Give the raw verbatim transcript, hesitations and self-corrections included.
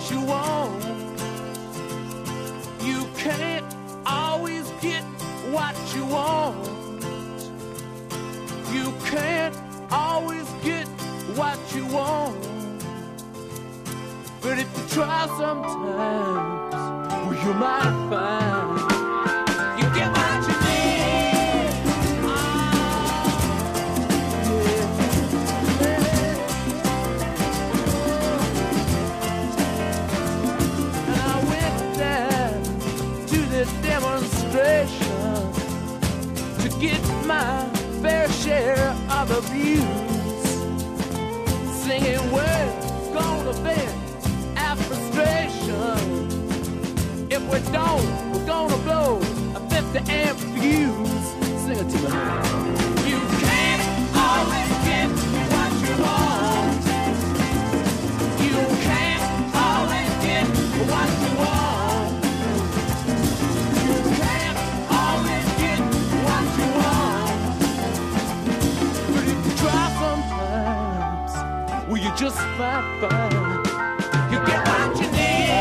you want. You can't always get what you want. You can't always get what you want. But if you try sometimes, well, you might find you get what you need. Oh, yeah. And I went down to this demonstration to get my fair share of abuse, singing we're gonna vent our frustration. If we don't, we're gonna blow a fifty amp fuse. Sing it to me. You can't always get what you want. You can't always get what you want. You can't always get what you want. But if you try sometimes, well, you just might find